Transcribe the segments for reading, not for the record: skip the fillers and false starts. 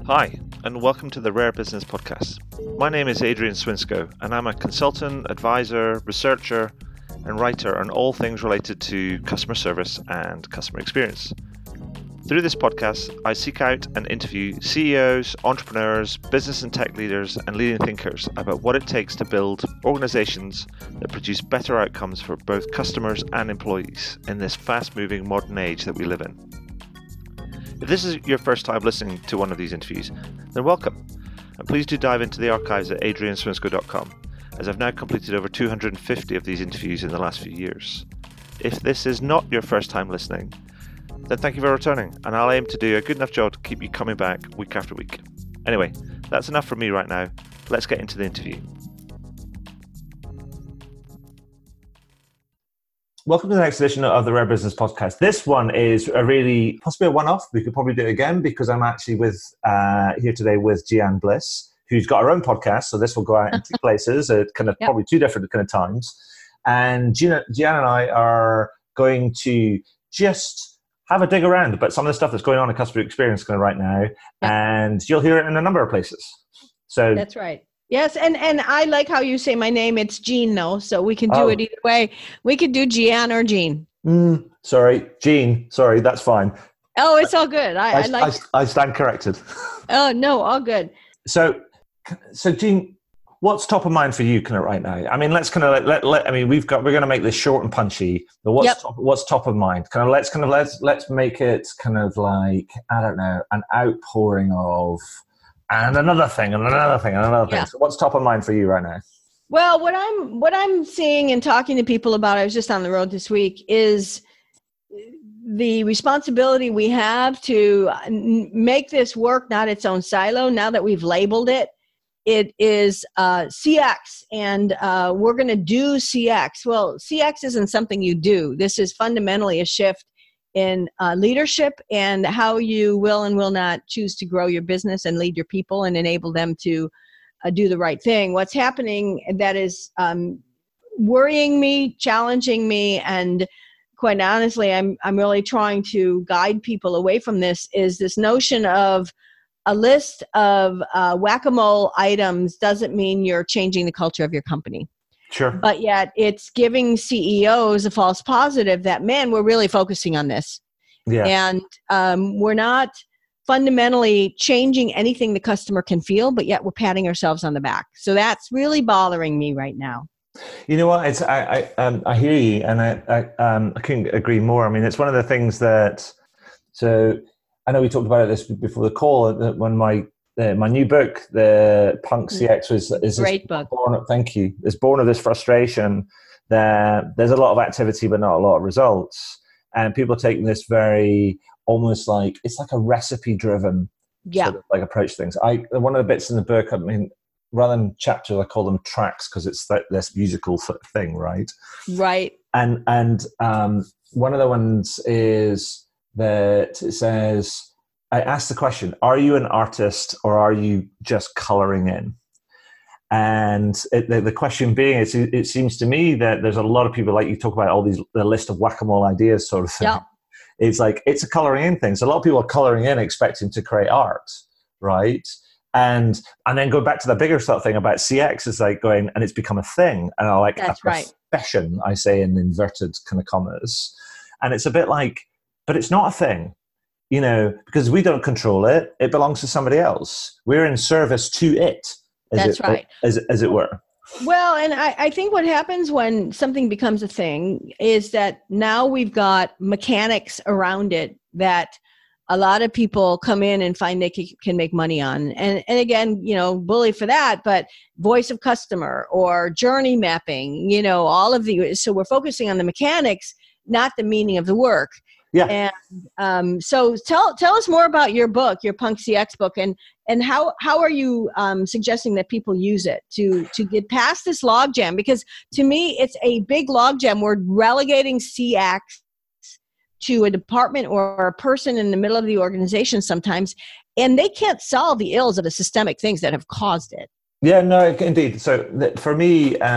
Hi, and welcome to the Rare Business Podcast. My name is Adrian Swinsko, and I'm a consultant, advisor, researcher, and writer on all things related to customer service and customer experience. Through this podcast, I seek out and interview CEOs, entrepreneurs, business and tech leaders, and leading thinkers about what it takes to build organizations that produce better outcomes for both customers and employees in this fast-moving modern age that we live in. If this is your first time listening to one of these interviews, then welcome, and please do dive into the archives at adrianswinsko.com, as I've now completed over 250 of these interviews in the last few years. If this is not your first time listening, then thank you for returning, and I'll aim to do a good enough job to keep you coming back week after week. Anyway, that's enough from me right now. Let's get into the interview. Welcome to the next edition of the Rare Business Podcast. This one is possibly a one-off. We could probably do it again because I'm actually here today with Gianne Bliss, who's got her own podcast. So this will go out in two places at probably two different kind of times. And Gianne and I are going to just have a dig around about some of the stuff that's going on in customer experience right now. And you'll hear it in a number of places. So that's right. Yes, and I like how you say my name. It's Jean, though, so we can do it either way. We could do Gianne or Jean. Sorry, Jean. Sorry, that's fine. Oh, it's all good. I stand corrected. Oh no, all good. So Jean, what's top of mind for you right now? I mean, let's we're going to make this short and punchy. But what's top of mind? Let's make it like, I don't know, an outpouring of. And another thing. Yeah. So what's top of mind for you right now? Well, what I'm seeing and talking to people about, I was just on the road this week, is the responsibility we have to make this work not its own silo. Now that we've labeled it, it is CX, and we're going to do CX. Well, CX isn't something you do. This is fundamentally a shift in leadership and how you will and will not choose to grow your business and lead your people and enable them to do the right thing. What's happening that is worrying me, challenging me, and quite honestly, I'm really trying to guide people away from this, is this notion of a list of whack-a-mole items doesn't mean you're changing the culture of your company. Sure. But yet it's giving CEOs a false positive that, man, we're really focusing on this. Yeah. And we're not fundamentally changing anything the customer can feel, but yet we're patting ourselves on the back. So that's really bothering me right now. You know what? I hear you, and I couldn't agree more. I mean, it's one of the things that. So I know we talked about this before the call. That when my new book, the Punk CX, is great book. Thank you. It's born of this frustration that there's a lot of activity, but not a lot of results, and people are taking this very almost like it's like a recipe-driven sort of like approach to things. One of the bits in the book, I mean, rather than chapters, I call them tracks because it's like this musical thing, right? Right. And one of the ones is that it says, I asked the question, are you an artist or are you just coloring in? And the question being, it seems to me that there's a lot of people, like you talk about the list of whack-a-mole ideas sort of thing. Yeah. It's like, it's a coloring in thing. So a lot of people are coloring in expecting to create art, right? And then go back to the bigger sort of thing about CX is like going, and it's become a thing. And I like that's a profession, I say in inverted kind of commas. And it's a bit like, but it's not a thing. You know, because we don't control it. It belongs to somebody else. We're in service to it. As it were. Well, and I think what happens when something becomes a thing is that now we've got mechanics around it that a lot of people come in and find they can make money on. And again, you know, bully for that, but voice of customer or journey mapping, you know, all of these. So we're focusing on the mechanics, not the meaning of the work. Yeah. And so tell us more about your book, your Punk CX book, and how are you suggesting that people use it to get past this logjam? Because to me, it's a big logjam. We're relegating CX to a department or a person in the middle of the organization sometimes, and they can't solve the ills of the systemic things that have caused it. Yeah, no, indeed. So for me, if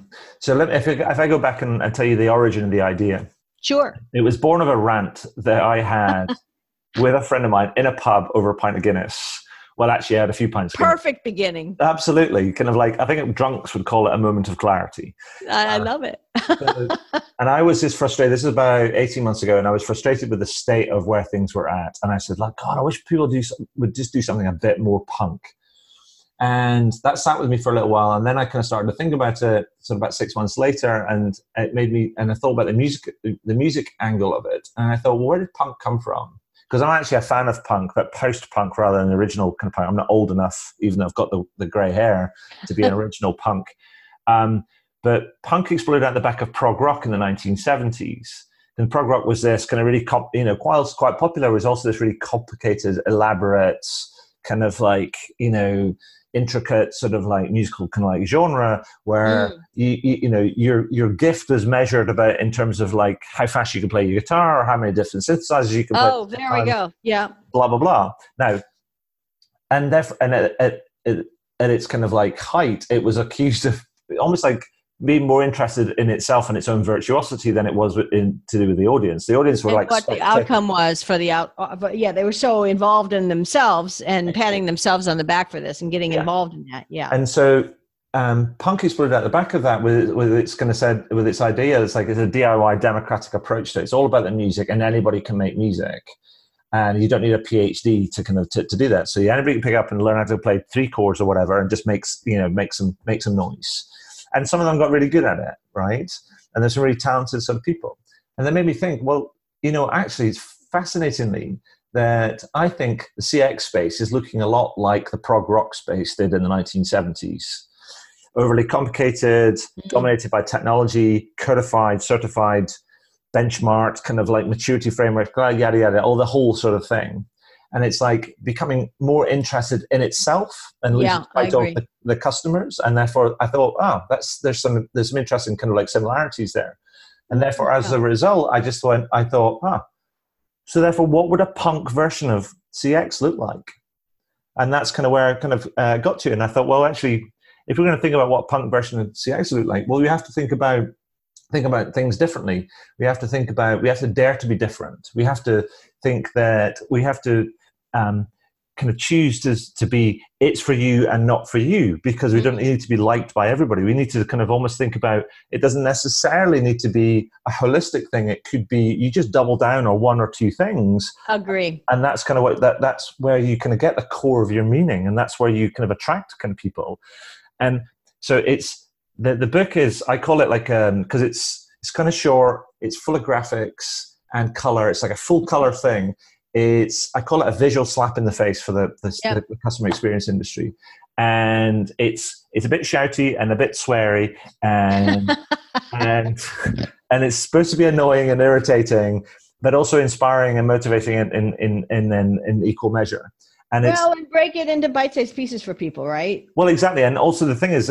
I go back and tell you the origin of the idea. Sure. It was born of a rant that I had with a friend of mine in a pub over a pint of Guinness, Well, actually, I had a few pints. Perfect beginning. Absolutely. Kind of like, I think drunks would call it a moment of clarity. I love it. And I was just frustrated. This is about 18 months ago, and I was frustrated with the state of where things were at. And I said, like, God, I wish people would just do something a bit more punk. And that sat with me for a little while. And then I kind of started to think about it sort of about 6 months later. And it made me, and I thought about the music angle of it. And I thought, well, where did punk come from? Because I'm actually a fan of punk, but post-punk rather than the original kind of punk. I'm not old enough, even though I've got the grey hair, to be an original punk. But punk exploded out the back of prog rock in the 1970s. And prog rock was this kind of really, whilst quite popular, was also this really complicated, elaborate, kind of like, intricate sort of like musical kind of like genre where your gift was measured about in terms of like how fast you can play your guitar or how many different synthesizers you can play. Oh, there we go. Yeah. Blah blah blah. Now, and therefore, and at its kind of like height, it was accused of almost like being more interested in itself and its own virtuosity than it was to do with the audience. The audience were what the outcome was for the they were so involved in themselves and patting themselves on the back for this and getting involved in that. Yeah. And so punk exploded at the back of that with its kind of said with its idea. It's like it's a DIY democratic approach to it. It's all about the music, and anybody can make music. And you don't need a PhD to kind of to do that. So anybody can pick up and learn how to play 3 chords or whatever, and just make some noise. And some of them got really good at it, right? And there's some really talented sort of people. And that made me think, well, actually, it's fascinatingly that I think the CX space is looking a lot like the prog rock space did in the 1970s. Overly complicated, dominated by technology, codified, certified, benchmarked, kind of like maturity framework, yada, yada, all the whole sort of thing. And it's like becoming more interested in itself and losing sight of the customers. And therefore I thought, there's some interesting kind of like similarities there. And therefore, as a result, I thought, so therefore what would a punk version of CX look like? And that's kind of where I kind of got to. And I thought, well, actually, if we're going to think about what punk version of CX look like, well, we have to think about things differently. We have to dare to be different. We have to think that we have to kind of choose to be it's for you and not for you, because we don't need to be liked by everybody. We need to kind of almost think about it doesn't necessarily need to be a holistic thing. It could be you just double down on 1 or 2 things. Agree. And that's kind of what that's where you kind of get the core of your meaning, and that's where you kind of attract kind of people. And so it's the book is, I call it like because it's kind of short, it's full of graphics and color. It's like a full color thing. I call it a visual slap in the face for the customer experience industry. And it's a bit shouty and a bit sweary and and it's supposed to be annoying and irritating, but also inspiring and motivating in equal measure. And and break it into bite-sized pieces for people, right? Well, exactly. And also the thing is,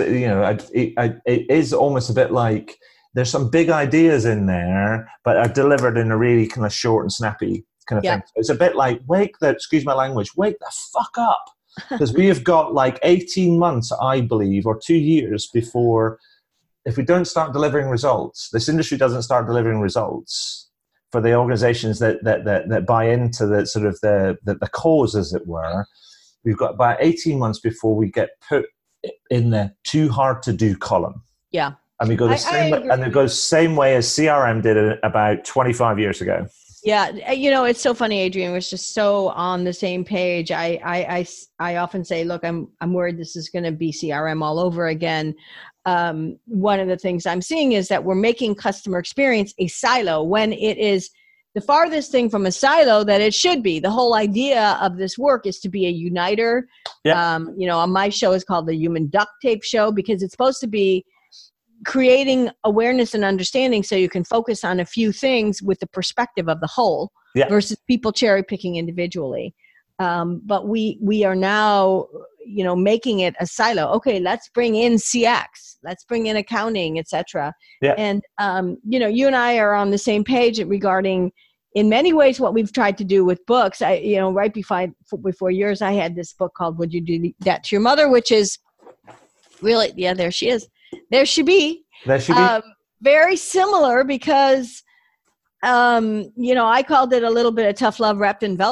it is almost a bit like there's some big ideas in there, but are delivered in a really kind of short and snappy kind of thing. So it's a bit like, excuse my language, wake the fuck up. Because we have got like 18 months, I believe, or 2 years before, if we don't start delivering results, this industry doesn't start delivering results for the organizations that buy into the sort of the cause, as it were. We've got about 18 months before we get put in the too hard to do column. Yeah. And we go the same way, and it goes the same way as CRM did it about 25 years ago. Yeah, it's so funny, Adrian. We're just so on the same page. I often say, look, I'm worried this is going to be CRM all over again. One of the things I'm seeing is that we're making customer experience a silo when it is the farthest thing from a silo that it should be. The whole idea of this work is to be a uniter. Yeah. On my show is called the Human Duct Tape Show, because it's supposed to be creating awareness and understanding so you can focus on a few things with the perspective of the whole versus people cherry picking individually. But we are now, making it a silo. Okay, let's bring in CX, let's bring in accounting, etc. Yeah. And, you and I are on the same page regarding, in many ways, what we've tried to do with books. Right before yours, I had this book called Would You Do That to Your Mother, which is really, there she is. There she be. Very similar because, I called it a little bit of tough love wrapped in velvet.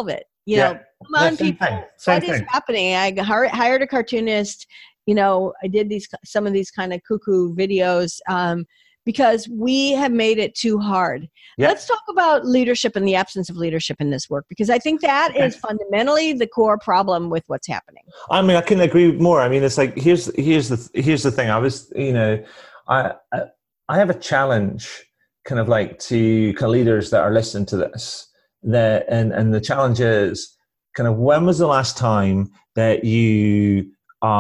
You know, come on, Same people, thing. Same what is thing. happening? I hired a cartoonist. I did some of these kind of cuckoo videos because we have made it too hard. Yeah. Let's talk about leadership and the absence of leadership in this work, because I think that is fundamentally the core problem with what's happening. I mean, I couldn't agree more. I mean, it's like here's the thing. I was, I have a challenge, kind of like to kind of leaders that are listening to this. And the challenge is kind of, when was the last time that you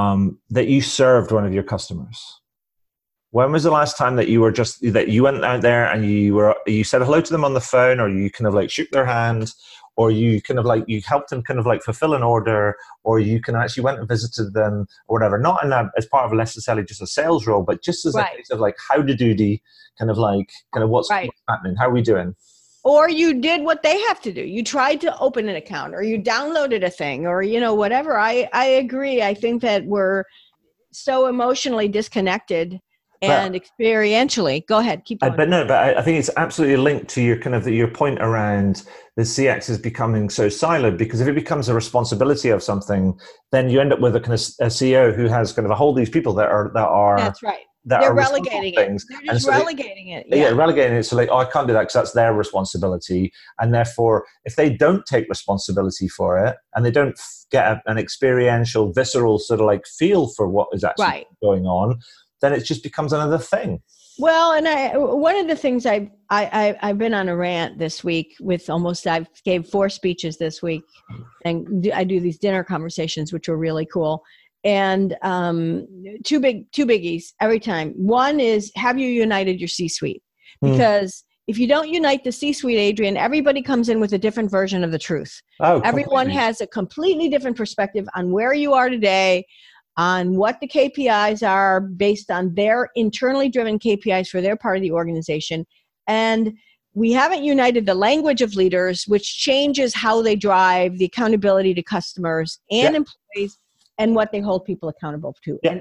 served one of your customers? When was the last time that you went out there and you said hello to them on the phone, or you kind of like shook their hand, or you kind of like you helped them kind of like fulfill an order, or you can actually went and visited them or whatever, not as part of necessarily just a sales role, but just as a case of like how to do the kind of what's happening, how are we doing? Or you did what they have to do. You tried to open an account, or you downloaded a thing, or, whatever. I agree. I think that we're so emotionally disconnected and experientially. Go ahead, keep going. But I think it's absolutely linked to your point around the CX is becoming so siloed, because if it becomes a responsibility of something, then you end up with a kind of a CEO who has kind of a whole these people that are that's right. They're relegating it. They're just relegating it. Yeah, relegating it. So like, I can't do that because that's their responsibility. And therefore, if they don't take responsibility for it, and they don't get an experiential, visceral sort of like feel for what is actually going on, then it just becomes another thing. Well, and one of the things I've been on a rant this week with I gave 4 speeches this week, and I do these dinner conversations, which are really cool. And two biggies every time. One is, have you united your C-suite? Because if you don't unite the C-suite, Adrian, everybody comes in with a different version of the truth. Everyone has a completely different perspective on where you are today, on what the KPIs are based on their internally driven KPIs for their part of the organization. And we haven't united the language of leaders, which changes how they drive the accountability to customers and employees, and what they hold people accountable to. Yeah.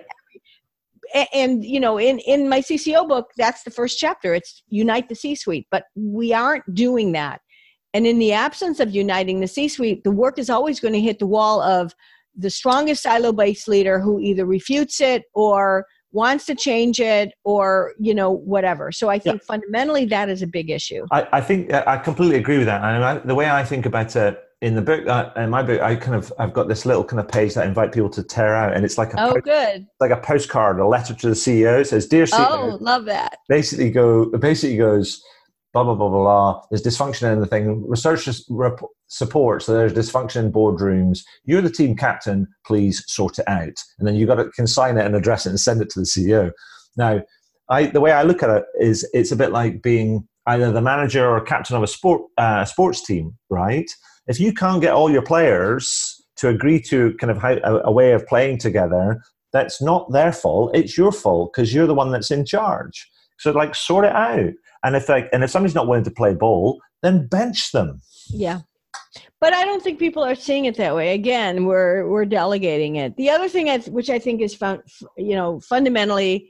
And in my CCO book, that's the first chapter. It's unite the C-suite, but we aren't doing that. And in the absence of uniting the C-suite, the work is always going to hit the wall of the strongest silo-based leader who either refutes it or wants to change it, or whatever. So I think fundamentally that is a big issue. I think I completely agree with that. And the way I think about it in the book, in my book, I've got this little kind of page that I invite people to tear out, and it's like like a postcard, a letter to the CEO. It says, "Dear CEO," oh, love that. Basically goes blah blah blah blah blah. There's dysfunction in the thing. Research supports that there's dysfunction in boardrooms. You're the team captain. Please sort it out. And then you can sign it and address it and send it to the CEO. Now, the way I look at it is, it's a bit like being either the manager or captain of a sports team, right? If you can't get all your players to agree to kind of a way of playing together, that's not their fault. It's your fault, because you're the one that's in charge. So sort it out. And if somebody's not willing to play ball, then bench them. Yeah. But I don't think people are seeing it that way. Again, we're delegating it. The other thing which I think is fundamentally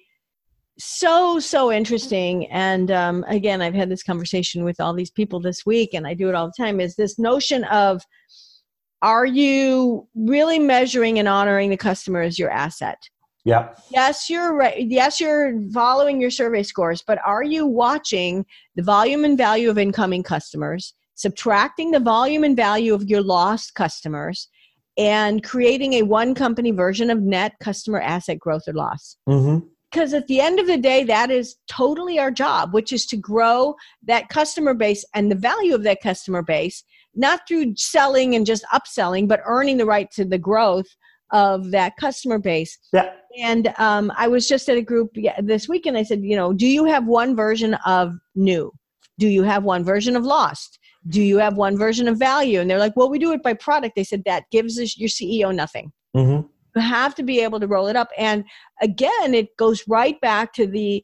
so interesting, and again, I've had this conversation with all these people this week, and I do it all the time, is this notion of, are you really measuring and honoring the customer as your asset? Yeah. Yes, you're right. Yes, you're following your survey scores, but are you watching the volume and value of incoming customers, subtracting the volume and value of your lost customers, and creating a one company version of net customer asset growth or loss? Mm-hmm. Because at the end of the day, that is totally our job, which is to grow that customer base and the value of that customer base, not through selling and just upselling, but earning the right to the growth of that customer base. Yeah. And I was just at a group this week, and I said, do you have one version of new? Do you have one version of lost? Do you have one version of value? And they're like, well, we do it by product. They said that gives your CEO nothing. Mm-hmm. You have to be able to roll it up. And again, it goes right back to the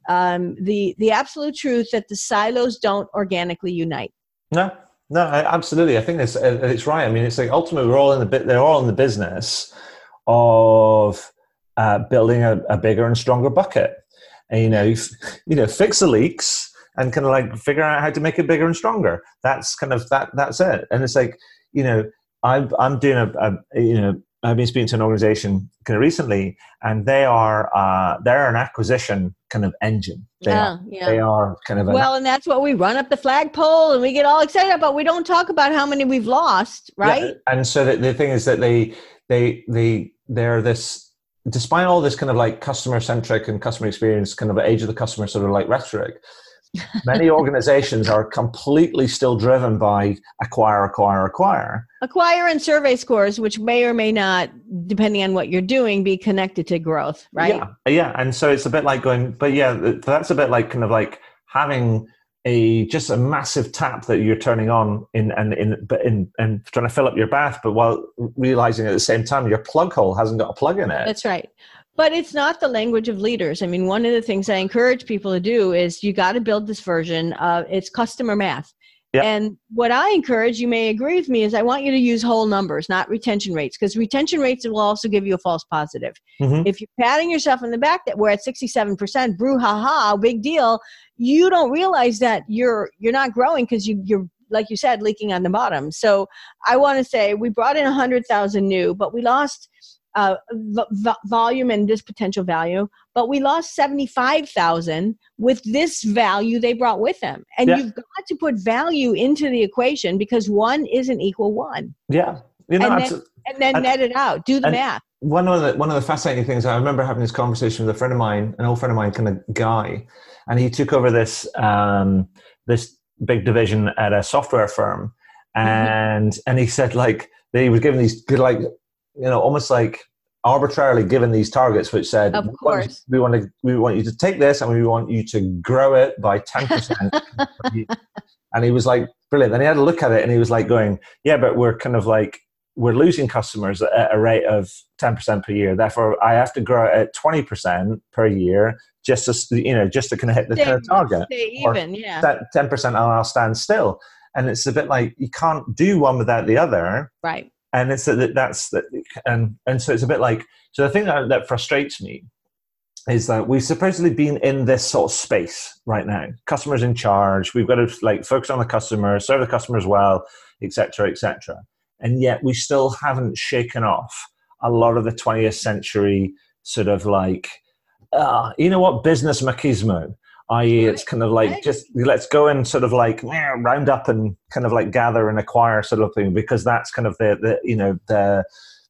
absolute truth that the silos don't organically unite. No, absolutely. I think it's right. I mean, it's like ultimately they're all in the business of building a bigger and stronger bucket, and fix the leaks and kind of figure out how to make it bigger and stronger. That's kind of that's it. And it's like I'm doing I've been speaking to an organization kind of recently, and they're an acquisition kind of engine. They are kind of and that's what we run up the flagpole and we get all excited about. We don't talk about how many we've lost, right? Yeah. And so the thing is that they're this, despite all this kind of like customer centric and customer experience kind of age of the customer sort of like rhetoric, many organizations are completely still driven by acquire and survey scores, which may or may not, depending on what you're doing, be connected to growth, right? Yeah. And so it's a bit like going, but yeah, that's a bit like kind of like having just a massive tap that you're turning on and trying to fill up your bath, but while realizing at the same time your plug hole hasn't got a plug in it. That's right. But it's not the language of leaders. I mean, one of the things I encourage people to do is you got to build this version of it's customer math. Yeah. And what I encourage, you may agree with me, is I want you to use whole numbers, not retention rates, because retention rates will also give you a false positive. Mm-hmm. If you're patting yourself on the back that we're at 67%, brouhaha, big deal, you don't realize that you're not growing because you're, like you said, leaking on the bottom. So I want to say we brought in 100,000 new, but we lost volume and this potential value, but we lost 75,000 with this value they brought with them. And you've got to put value into the equation because one isn't equal one. Yeah. And then net it out. Do the math. One of the fascinating things, I remember having this conversation with an old friend of mine, kind of guy, and he took over this big division at a software firm, and he said like he was given these good, like, almost like arbitrarily given these targets, which said, of course, we want you to take this and we want you to grow it by 10%. And he was like, brilliant. And he had a look at it and he was like going, yeah, but we're kind of like, we're losing customers at a rate of 10% per year. Therefore, I have to grow it at 20% per year just to kind of hit the kind of target. Stay even, yeah. That 10% and I'll stand still. And it's a bit like you can't do one without the other. Right. And it's so it's a bit like, so the thing that frustrates me is that we've supposedly been in this sort of space right now. Customers in charge. We've got to like focus on the customer, serve the customers well, et cetera, et cetera. And yet we still haven't shaken off a lot of the 20th century sort of like, business machismo. I.e., it's kind of like just let's go and sort of like round up and kind of like gather and acquire sort of thing, because that's kind of the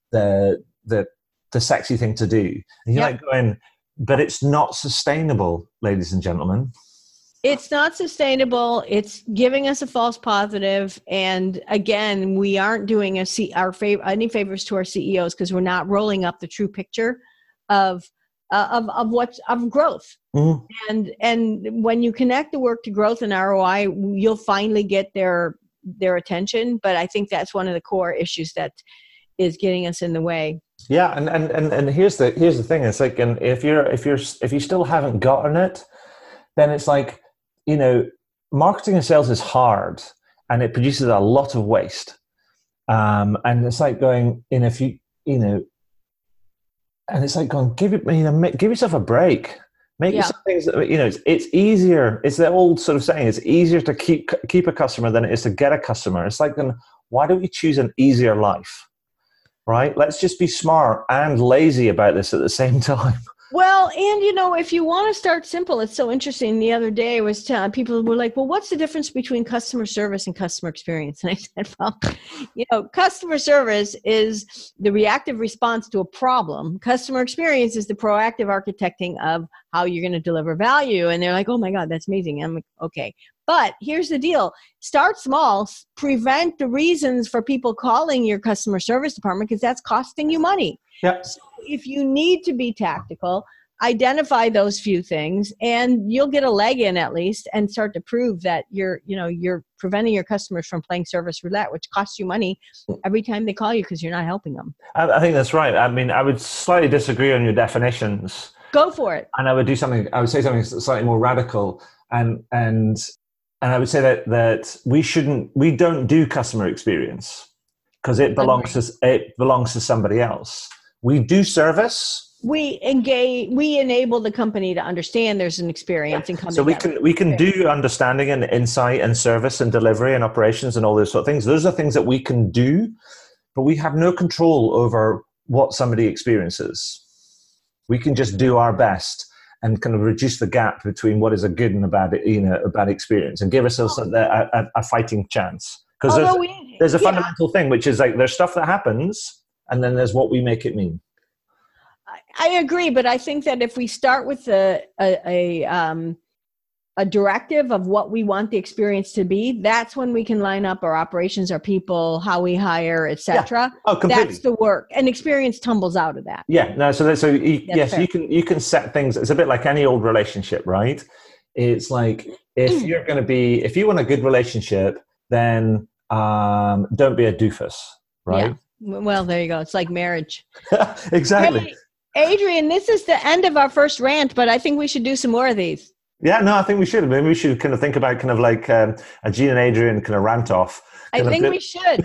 sexy thing to do. And you're like going, but it's not sustainable, ladies and gentlemen. It's not sustainable. It's giving us a false positive. And again, we aren't doing any favors to our CEOs because we're not rolling up the true picture of growth. Mm-hmm. And when you connect the work to growth and ROI, you'll finally get their attention. But I think that's one of the core issues that is getting us in the way. Yeah, and here's the thing. It's like, and if you still haven't gotten it, then it's like, marketing and sales is hard and it produces a lot of waste. And it's like going, and it's like going, give yourself a break. Make yourself things that, it's easier. It's the old sort of saying, it's easier to keep a customer than it is to get a customer. It's like, then why don't we choose an easier life? Right? Let's just be smart and lazy about this at the same time. Well, and if you want to start simple, it's so interesting. The other day people were like, well, what's the difference between customer service and customer experience? And I said, well, customer service is the reactive response to a problem. Customer experience is the proactive architecting of how you're going to deliver value. And they're like, oh my God, that's amazing. I'm like, okay. But here's the deal. Start small. Prevent the reasons for people calling your customer service department because that's costing you money. Yep. So if you need to be tactical, identify those few things and you'll get a leg in at least and start to prove that you're preventing your customers from playing service roulette, which costs you money every time they call you because you're not helping them. I think that's right. I mean, I would slightly disagree on your definitions. Go for it. And I would say something slightly more radical and I would say that we don't do customer experience because it belongs to somebody else. We do service. We enable the company to understand there's an experience and come together. So we can do understanding and insight and service and delivery and operations and all those sort of things. Those are things that we can do. but we have no control over what somebody experiences. We can just do our best and kind of reduce the gap between what is a good and a bad experience, and give ourselves a fighting chance. Because there's a fundamental thing, which is like there's stuff that happens, and then there's what we make it mean. I agree, but I think that if we start with a directive of what we want the experience to be, that's when we can line up our operations, our people, how we hire, etc. Oh, completely. That's the work, and experience tumbles out of that. Yeah, no. Yes, you can set things. It's a bit like any old relationship, right? It's like if you want a good relationship, then don't be a doofus, right? Yeah. Well, there you go. It's like marriage. Exactly. Hey, Adrian, this is the end of our first rant, but I think we should do some more of these. Yeah, no, I think we should. Maybe we should kind of think about kind of like a Gene and Adrian kind of rant off. I think we should.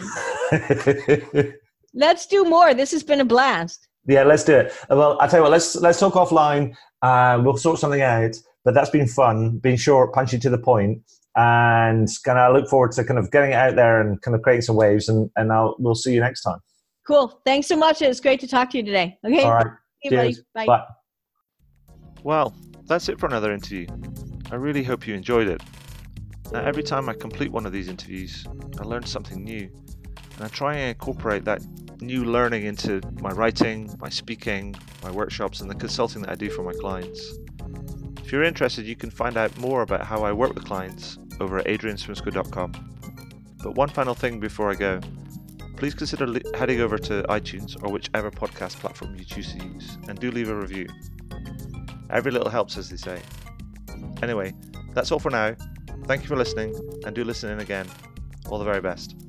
Let's do more. This has been a blast. Yeah, let's do it. Well, I tell you what, let's talk offline. We'll sort something out. But that's been fun, being short, punchy to the point, and kind of look forward to kind of getting it out there and kind of creating some waves. And we'll see you next time. Cool. Thanks so much. It's great to talk to you today. Okay. All right. Cheers. Bye. Well, that's it for another interview. I really hope you enjoyed it. Now, every time I complete one of these interviews, I learn something new, and I try and incorporate that new learning into my writing, my speaking, my workshops, and the consulting that I do for my clients. If you're interested, you can find out more about how I work with clients over at adrianswinscoe.com. But one final thing before I go, please consider heading over to iTunes or whichever podcast platform you choose to use, and do leave a review. Every little helps, as they say. Anyway, that's all for now. Thank you for listening, and do listen in again. All the very best.